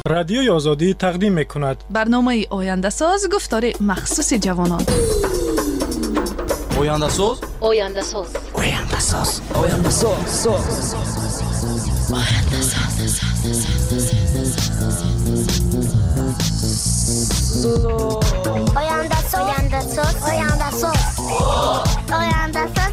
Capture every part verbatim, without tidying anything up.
رادیوی آزادی تقدیم می‌کند. برنامه آینده ساز گفتار مخصوص جوانان. آینده ساز آینده ساز آینده ساز آینده ساز آینده ساز آینده ساز آینده ساز آینده ساز آینده ساز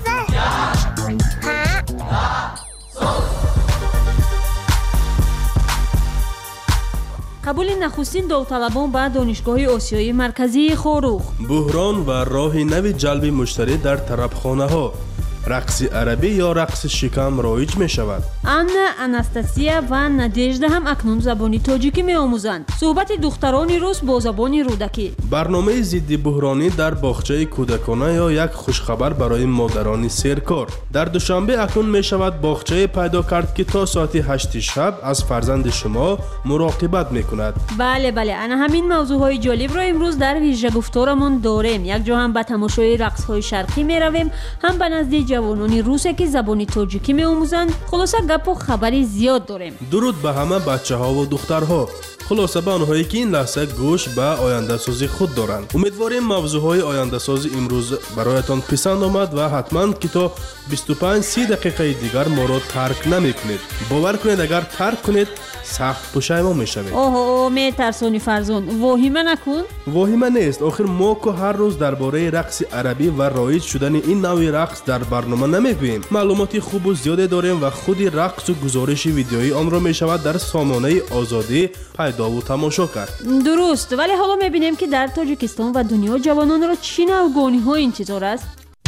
قبول نخستین داوطلبان به دانشگاه آسیایی مرکزی خاروخ. بحران و راه نو جلب مشتری در طربخانه‌ها. رقص عربی یا رقص شکم رایج می شود. آنا، اناستاسیا و نادژدا هم اکنون زبان تاجیکی می آموزند. صحبت دختران روس با زبان رودکی. برنامه ضد بحرانی در باغچه کودکانه یا یک خوشخبر برای مادران سیرکار. در دوشنبه اکنون می شود باغچه پیدا کرد که تا ساعت هشت شب از فرزند شما مراقبت می کند. بله بله، انا همین موضوع های جالب را امروز در ویژه گفتارمون داریم. یک جا هم به تماشای رقص های شرقی می رویم، هم به نزد جوانانی روسه که زبانی تاجیکی می آموزند. خلاصه گپ و خبری زیاد داریم. درود به همه بچه ها و دخترها. خلاصه به آنهایی که این لحظه گوش به آینده سازی خود دارند. امیدواریم موضوع های آینده سازی امروز برایتان پسند آمد و حتما که تا بیست و پنج سی دقیقه دیگر ما را ترک نمی کنید. باور کنید اگر ترک کنید سخت پشیمان می شوید. اوه اوه می ترسونی فرزون، واهمه نکن. واهمه نیست، آخر ما که هر روز درباره رقص عربی و رایج شدن این نوع رقص در برنامه نمیگوییم. معلوماتی خوب و زیاده داریم و خود رقص و گزارش ویدیویی آن را می شود در سامانه آزادی پیدا و تماشا کرد. درست، ولی حالا می بینیم که در تاجیکستان و دنیا جوانان را چی نوگانی ها انتظار است؟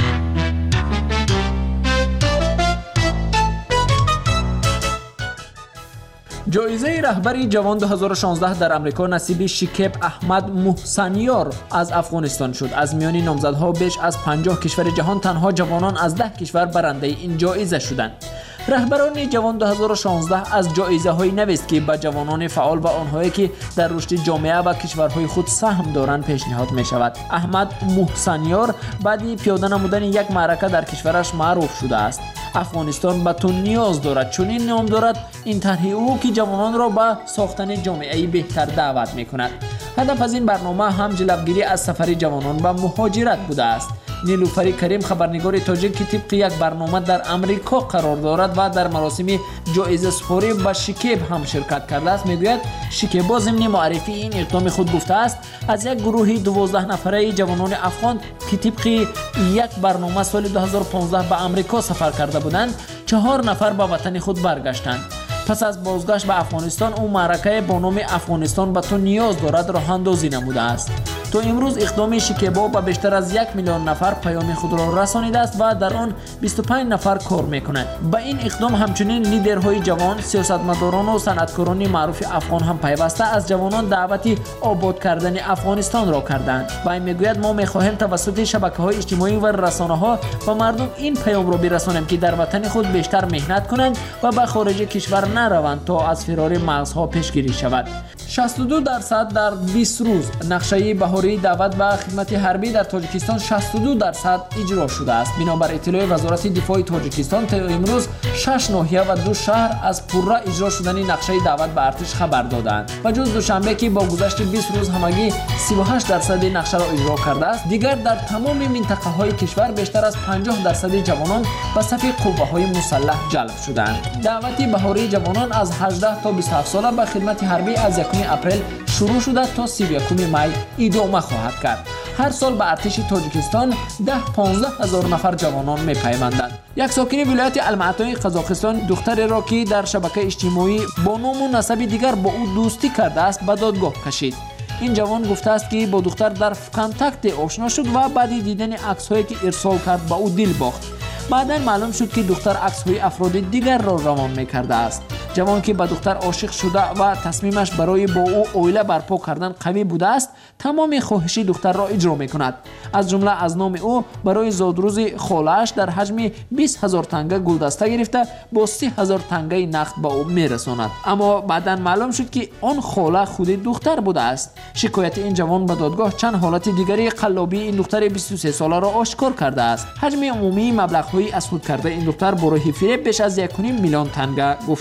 جایزه رهبری جوان دو هزار و شانزده در امریکا نصیب شکیب احمد محسنیار از افغانستان شد. از میان نامزدها بیش از پنجاه کشور جهان تنها جوانان از ده کشور برنده این جایزه شدند. رهبران جوان دو هزار و شانزده از جایزه های نویست که به جوانان فعال و آنهایی که در رشد جامعه و کشورهای خود سهم دارند پیشنهاد می شود. احمد محسنیار بعد پیاده نمودن یک معرکه در کشورش معروف شده است. افغانستان به تو نیاز دارد، چون این نام دارد این طرح او که جوانان را به ساختن جامعه بهتر دعوت می کند. هدف از این برنامه هم جلوگیری از سفر جوانان به مهاجرت بوده است. نیلوفر کریم خبرنگار تاجیک که طبق یک برنامه در امریکا قرار دارد و در مراسم جایزه سپاری به شکیب هم شرکت کرده است میگوید شکیب با ضمن معرفی این اقدام خود گفته است از یک گروه دوازده نفره جوانان افغان که طبق یک برنامه سال دو هزار و پانزده به امریکا سفر کرده بودند چهار نفر به وطن خود برگشتند. پس از بازگشت به افغانستان او معرکه با نام افغانستان به تو نیاز دارد راه اندازی نموده است. تو امروز اقدام شکیبا به بیشتر از یک میلیون نفر پیام خود را رسانیده است و در آن بیست و پنج نفر کار میکنند. به این اقدام همچنین لیدرهای جوان، سیاستمداران و صنعتکاران معروف افغان هم پیوسته از جوانان دعوت آباد کردن افغانستان را کردند. و این میگوید ما میخواهیم توسط شبکه‌های اجتماعی و رسانه‌ها به مردم این پیام را برسانیم که در وطن خود بیشتر مهنت کنند و به خارج کشور نروند تا از فرار مغزها پیشگیری شود. شصت و دو درصد در بیست روز نقشه بهاری دعوت به خدمت حربی در تاجیکستان شصت و دو درصد اجرا شده است. بنابر اطلاع وزارت دفاع تاجیکستان تا امروز شش ناحیه و دو شهر از پوره اجرا شدن نقشه دعوت به ارتش خبر دادند. و جز دوشنبه که با گذشت بیست روز همگی سی و هشت درصد نقشه را اجرا کرده است، دیگر در تمام منطقه های کشور بیشتر از پنجاه درصد جوانان به صف قوه های مسلح جلب شدند. دعوت بهاری جوانان از هجده تا بیست و هفت ساله به خدمت حربی از یکم اپریل شروع شده تا سی و یکم می ادامه خواهد کرد. هر سال به ارتش تاجیکستان ده پانزده هزار نفر جوانان میپیوندند. یک ساکن ولایت المعطای قزاقستان دختری را که در شبکه اجتماعی با نام و نسب دیگر با او دوستی کرده است به دادگاه کشید. این جوان گفته است که با دختر در کانتاکت آشنا شد و بعد دیدن عکس‌هایی که ارسال کرد با او دل باخت. بعداً معلوم شد که دختر عکس‌های افراد دیگر را روان می‌کرده است. جوان که به دختر عاشق شده و تصمیمش برای با او اویله برپا کردن قوی بوده است، تمام خواهش دختر را اجرا می‌کند. از جمله از نام او برای زادروز خاله‌اش در حجم بیست هزار تنگه گلدسته گرفته با سی هزار تنگه نقد به او می‌رساند. اما بعداً معلوم شد که آن خاله خود دختر بوده است. شکایت این جوان به دادگاه چند حالت دیگری قلابی این دختر بیست و سه ساله را آشکار کرده است. حجم عمومی مبلغ‌های اسود کرده این دختر برای فریب بیش از یک و نیم میلیون تنگه گفته شده است.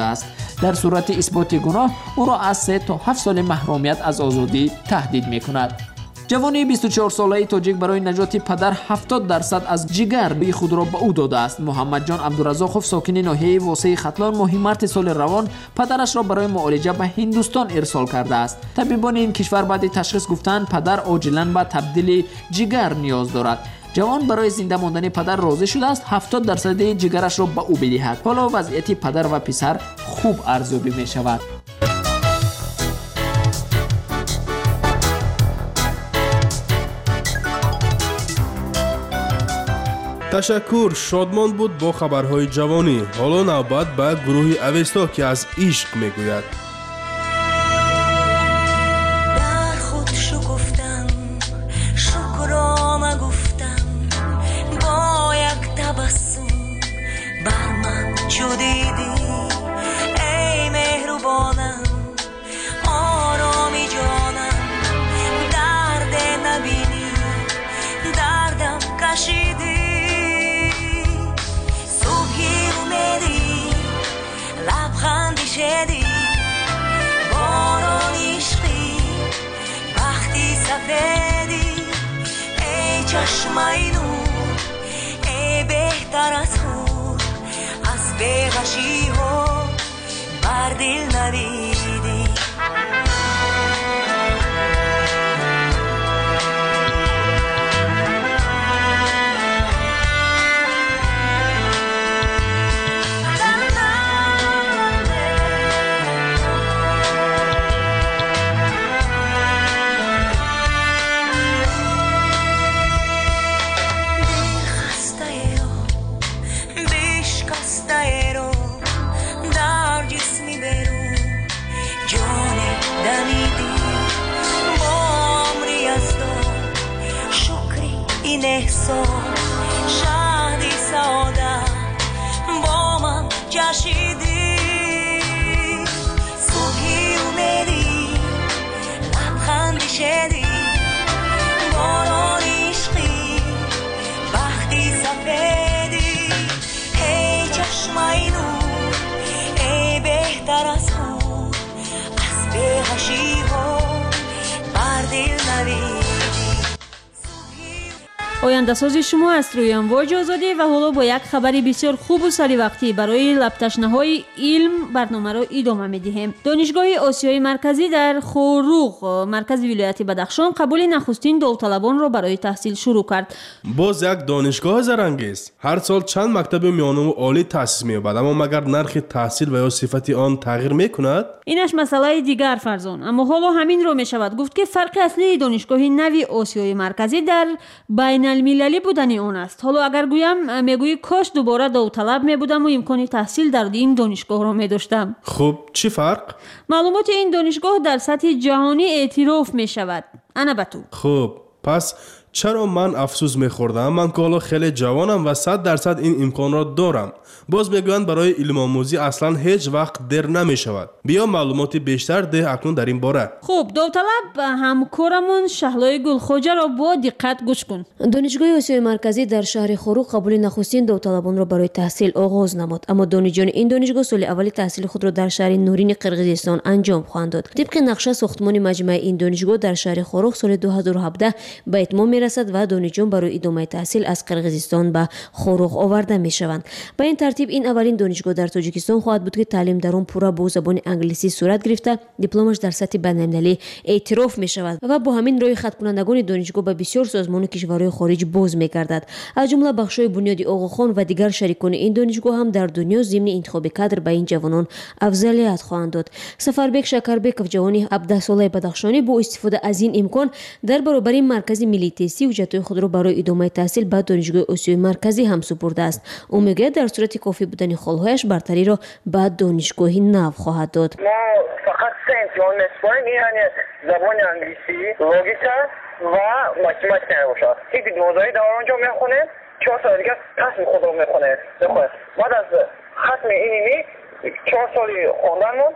است. در صورت اثبات گناه او را از سه تا هفت سال محرومیت از آزادی تهدید می‌کند. جوانی بیست و چهار ساله تاجیک برای نجات پدر هفتاد درصد از جگر به خود را به او داده است. محمد جان عبدالرزاقوف ساکن ناحیه واسه ختلان ماه مارس سال روان پدرش را برای معالجه به هندوستان ارسال کرده است. طبیبان این کشور بعد تشخیص گفتند پدر عاجلاً به تبدیل جگر نیاز دارد. جوان برای زنده ماندن پدر راضی شده است هفتاد درصد جگرش را به او بدهد. حالا وضعیت پدر و پسر خوب ارزیابی می شود. تشکر. شادمان بود با خبرهای جوانی. حالا نوبت به گروه اوستا که از عشق میگوید. در خود شکفتم شکرام گفتم با یک تبسم بر من چو دیدی ای مهربانم آرامی جانم درد نبینی دردم کشیدی لبخندی شدی باران عشقی وقتی سفیدی ای چشمای نور ای بهتر از خود از بی‌غشی ها بر دل نویدی نحسا شادی ساده با من جشیدی صبحی اومدی لبخندی شدی باران عشقی وقتی سفیدی ای چشمای نور ای بهتر از خود از بی‌غشی ها بر دل نویدی. آینده‌سازی شما است روی امواج آزادی و حالا با یک خبری بسیار خوب و سری وقتی برای لب‌تشنه‌های علم برنامه را ادامه می‌دهیم. دانشگاه آسیای مرکزی در خوروغ مرکز ولایت بدخشان قبول نخستین داوطلبان را برای تحصیل شروع کرد. باز یک دانشگاه زرنگیز. هر سال چند مکتب میانه و عالی تأسیس می‌یابد، اما مگر نرخ تحصیل و یا صفت آن تغییر می‌کند؟ اینش مسئله دیگر فرزان، اما حالا همین رو می‌شود گفت که فرق اصلی دانشگاه نوی آسیای مرکزی در بین المللی بودن اون است. حالا اگر گویم میگویی کاش دوباره داوطلب میبودم و امکان تحصیل در این دانشگاه را میداشتم. خب چی فرق؟ معلومات این دانشگاه در سطح جهانی اعتراف میشود. انا به تو. خب پس چرا من افسوس میخوردم؟ من که حالا خیلی جوانم و صد درصد این امکان را دارم. باز میگویند برای علم آموزی اصلا هیچ وقت دیر نمیشود. بیا معلومات بیشتر ده اکنون در این باره. خب داوطلب همکارمون شهلای گلخوجه را با دقت گوش کن. دانشگاه آسیای مرکزی در شهر خوروغ قبول نخستین داوطلبان را برای تحصیل آغاز نمود، اما دانشجویان این دانشگاه سال اول تحصیل خود را در شهر نورین قرقیزستان انجام خواهند داد. طبق نقشه ساختمان مجمع این دانشگاه در شهر خوروغ سال دو هزار و هفده به اتمام میرسد و دانشجویان برای ادامه تحصیل از قرقیزستان به خوروغ آورده میشوند. به این ترتیب این اولین دانشگاه در تاجیکستان خواهد بود که تعلیم در آن پورا با زبان انگلیسی صورت گرفته دیپلمش در سطح بین‌المللی اعتراف می شود و با همین روی خط کنندگان دانشگاه به بسیار سازمان کشورهای خارج باز می گردد. از جمله بخش‌های بنیادی آقاخان و دیگر شریکان این دانشگاه هم در دنیا ضمن انتخاب کادر به این جوانان افضلیت خواهند داد. سفربک شکربکov جوانی هفده ساله بدخشانی با استفاده از این امکان در برابر مرکز ملی تحصیل حجت‌های خود را برای ادامه تحصیل به دانشگاه آسیای مرکزی هم سپرده است. او میگه در صورت کافی بودن خالهایش برتری را به دانشگاه نو خواهد داد. ما فقط سه امتحان می‌سپاریم، یعنی زبان انگلیسی، لوگیک و متماتیک میباشد. یک دوازده در آنجا میخونه، چهار سال دیگه تصمیم خود رو میخونه. میخونه. بعد از ختم اینی چهار سالی خواندن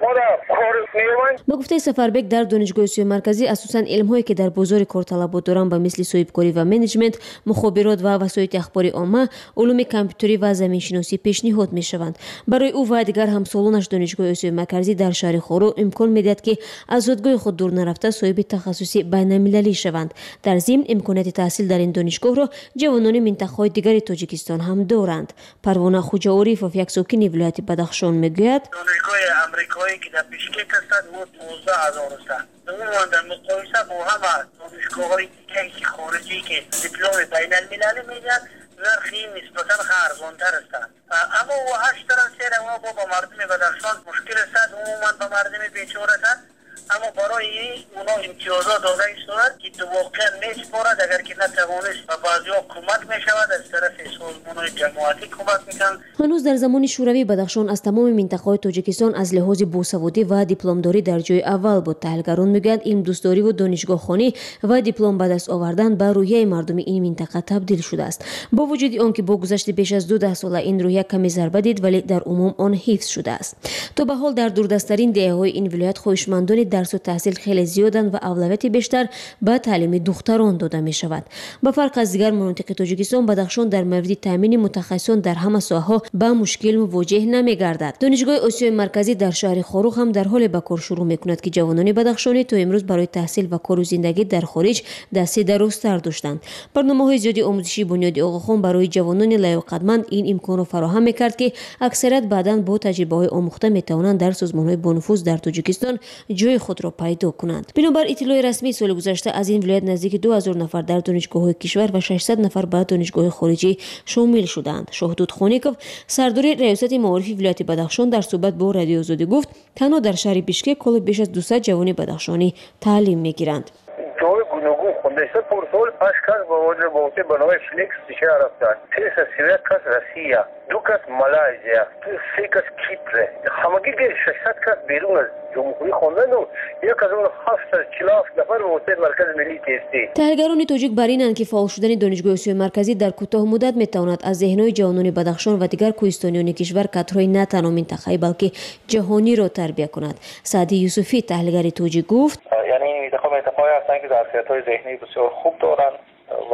ما در کار می‌رویم. با گفته سفربک در دانشگاه آسیای مرکزی اساساً علم‌هایی که در بازار کارطلبات دارند به مثل صاحبکاری و منیجمنت، مخابرات و وسایل اخباری عامه، علوم کامپیوتری و زمین‌شناسی پیشنهاد می‌شوند. برای او و دیگر همسالانش دانشگاه آسیای مرکزی در شهر خورو امکان می‌دهد که از زادگاه خود دور نرفته صاحب تخصصی بین‌المللی شوند. در ضمن امکانات تحصیل در این دانشگاه را جوانان منطقه‌های دیگر تاجیکستان هم دارند. پروانه خوجا عریفов یک ساکن ولایت بدخشان میگوید دانشگاه آمریکایی که در بیشکک است بود دوازده هزار است. عموما در مقایسه با همه دانشگاه‌های دیگری که خارجی که دیپلم بین‌المللی میدن نرخی نسبتاً ارزان‌تر است. اما و هشت طرف سر و با مردم بدخشان مشکل است. عموما با مردم بیچاره است. اما برای اونا امتیازات داده شود که تو واقعا میسپارد اگر که نتوانست و بعضی‌ها کمک میشود از طرف سازمان‌های جماعتی کمک میکنند. هنوز در زمان شوروی بدخشان از تمام منطقه‌های تاجیکستان از لحاظ باسوادی و دیپلمداری در جای اول بود. تحلیلگران میگویند علم دوستداری و دانشگاه خوانی و دیپلم به دست آوردن به روحیه مردم این منطقه تبدیل شده است. با وجود آنکه با گذشت بیش از دو ده ساله این روحیه کمی ضربه دید ولی در عموم آن حفظ شده است. تا به حال در دوردست‌ترین دهه‌های این ولایت خواهشمندان درس و تحصیل خیلی زیادند و اولویت بیشتر به تعلیم دختران داده می شود. با فرق از دیگر مناطق تاجیکستان، بدخشان در مورد تامین متخصصان در همه ساحه‌ها به مشکل مواجه نمی گردد. دانشگاه آسیای مرکزی در شهر خاروق هم در حال به کار شروع می کند که جوانان بدخشانی تا امروز برای تحصیل و کار و زندگی در خارج دست درازتر داشتند. برنامه‌های زیادی آموزشی بنیاد آقاخان برای جوانان لیاقتمند این امکان را فراهم می کرد که اکثریت بعداً با تجربه‌های آموخته می توانند در سازمان‌های بانفوذ در تاجیکستان جای خود را پیدا کنند. بنابر اطلاع رسمی سال گذشته از این ولایت نزدیک دو هزار نفر در دانشگاه‌های کشور و ششصد نفر به دانشگاه خارجی شامل شدند. شاهدود خانیکوف سردار ریاست معارف ولایت بدخشان در صحبت با رادیو آزادی گفت تنها در شهر بیشکک کل بیش از دویست جوان بدخشانی تعلیم میگیرند. جای گوناگون خونده است. پرسال پنج کس با وجه باوته به نام فلیکس دیگر رفتند. سه سوئد کس روسیه، دو کس مالایزیا، سه کس کیپر. همگی ششصد کس بیرون از جمهوری خواندند و یک از اون هفتصد و چهل و هفت نفر به مرکز ملی تستی. تحلیلگران تاجیک بر اینند که فعال شدن دانشگاه آسیای مرکزی در کوتاه مدت میتواند از ذهن‌های جوانان بدخشان و دیگر کوهستانیان کشور کادرهای نه تنها منطقه‌ای بلکه جهانی را تربیت کند. سعدی یوسفی تحلیلگر تاجیک گفت یعنی این انتخاب انتخابی هستند که ظرفیت‌های ذهنی بسیار خوب دارند و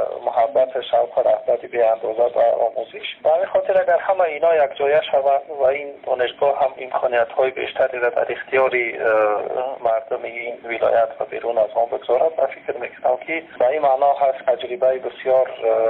محبت شوق و رغبت به اندازه و آموزش. و همین خاطر اگر همه اینا یک جایه شود و این دانشگاه هم امکانیت‌های بیشتری را در اختیار مردم این ولایت و بیرون از آن بگذارد، من فکر می‌کنم که به این معنا هست تجربه بسیار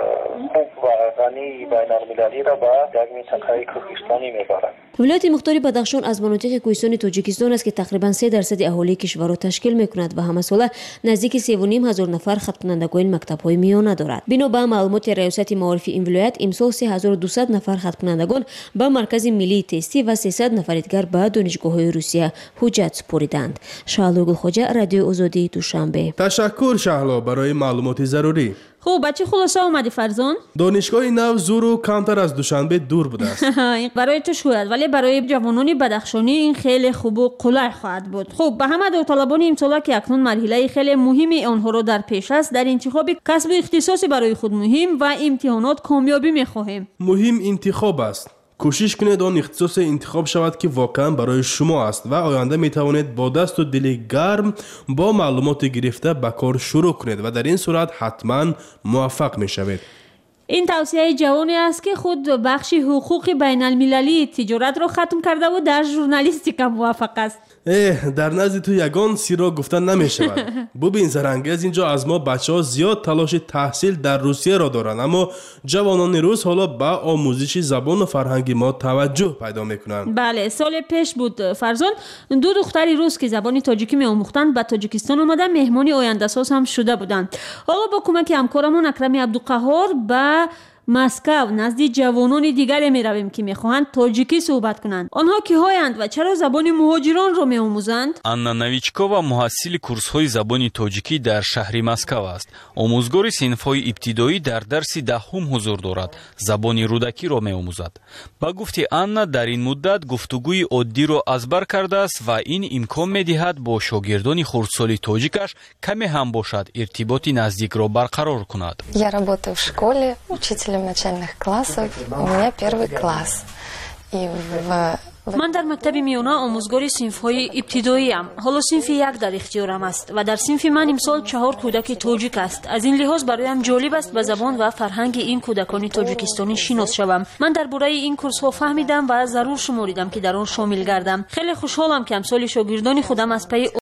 خوب و غنی بین‌المللی را به یک منطقه کوهستانی می‌برد. ولایت مختار بدخشان از مناطق کوهستانی تاجیکستان است که تقریباً سه درصد اهالی کشور را تشکیل می‌کند و همه ساله نزدیک سه و نیم هزار نفر خط کنندگان مکتب‌های میانه دارد. بنا به معلومات ریاست معارف این ولایت امسال سه هزار و دویست نفر خط کنندگان به مرکز ملی تستی و سیصد نفر دیگر به دانشگاه‌های روسیه حجت سپردند. شهلا گلخوجه، رادیو آزادی، دوشنبه. تشکر شهلا برای معلومات ضروری. خب بچه خلاصه اومدی فرزان؟ دانشگاه نو زور و کمتر از دوشنبه دور بوده است. برای تو شاید، ولی برای جوانان بدخشانی این خیلی خوب و قلع خواهد بود. خب به همه داوطلبان امسال که اکنون مرحله خیلی مهمی آنها را در پیش است در انتخاب کسب اختصاصی برای خود مهم و امتحانات کامیابی می‌خواهیم. مهم انتخاب است. کوشش کنید آن اختصاص انتخاب شود که واقعا برای شما است و آینده می توانید با دست و دل گرم با معلومات گرفته به کار شروع کنید و در این صورت حتما موفق می شوید. این توصیه جوانی است که خود بخش حقوق بین المللی تجارت را ختم کرده و در ژورنالیستیک موفق است. اه در نزد تو یگان سیرا گفتن نمی شود. ببین زرنگز اینجا از ما بچه ها زیاد تلاش تحصیل در روسیه را دارند، اما جوانان روس حالا به آموزش زبان و فرهنگ ما توجه پیدا میکنند. بله سال پیش بود فرزان دو دختری روس که زبان تاجیکی می آموختند به تاجیکستان آمدن مهمانی آینده ساز هم شده بودند. حالا با کمک همکارمون اکرم عبدالقهار به مسکو نزد جوانان دیگری می رویم که می خواهند تاجیکی صحبت کنند. آنها کی‌هایند و چرا زبان مهاجران را می آموزند؟ анна навичкова муҳассили курсҳои забони тоҷикӣ дар шаҳри Москав аст. омӯзгори синфҳои ибтидоӣ дар дарси даҳум ҳузур дорад. забони рӯдакиро меомӯзад. ба гуфти анна дар ин муддат гуфтугӯи оддиро аз бар кардааст ва ин имкон медиҳад бо шогирдони хурдсоли тоҷикаш каме ҳам бошад иртиботи наздикро барқарор кунад. Я работаю в школе учителем начальных классов. У меня первый класс. И в من در مکتب میونا آموزگار صنف‌های ابتدایی ام. حالا صنف یک در اختیارم است و در صنف من امسال چهار کودک تاجیک است. از این لحاظ برایم جالب است به زبان و فرهنگ این کودکان تاجیکستانی شناس شوم. من درباره این کورس ها فهمیدم و ضرور شماریدم که در آن شامل گردم. خیلی خوشحالم که امسال شاگردان خودم از پی